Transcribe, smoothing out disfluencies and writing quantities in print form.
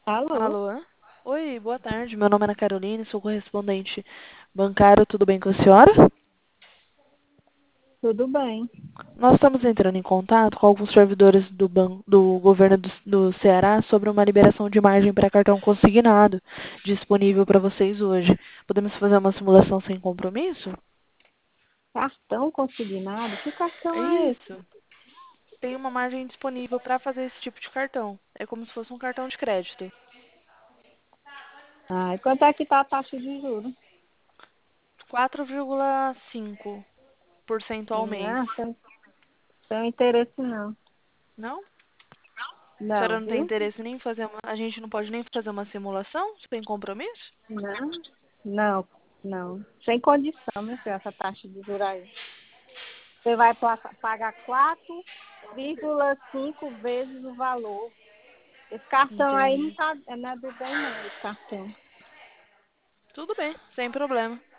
Alô, Alô? Oi, boa tarde. Meu nome é Ana Caroline, sou correspondente bancário. Tudo bem com a senhora? tudo bem? Nós estamos entrando em contato com alguns servidores do governo do Ceará sobre uma liberação de margem para cartão consignado disponível para vocês hoje. Podemos fazer uma simulação sem compromisso? Cartão consignado? Que É cartão é esse? isso. Tem uma margem disponível para fazer esse tipo de cartão. É como se fosse um cartão de crédito. Ah, e quanto é que tá a taxa de juros? 4,5% ao mês. Ah, sem interesse não. Não? A Não, senhora não tem viu? interesse nem em fazer a gente não pode nem fazer uma simulação sem compromisso? Não, não. Sem condição, meu filho, essa taxa de juros aí. Você vai pagar 4,5 vezes o valor. Esse cartão aí não Entendi. tá, não é do bem não, esse cartão. Tudo bem, sem problema.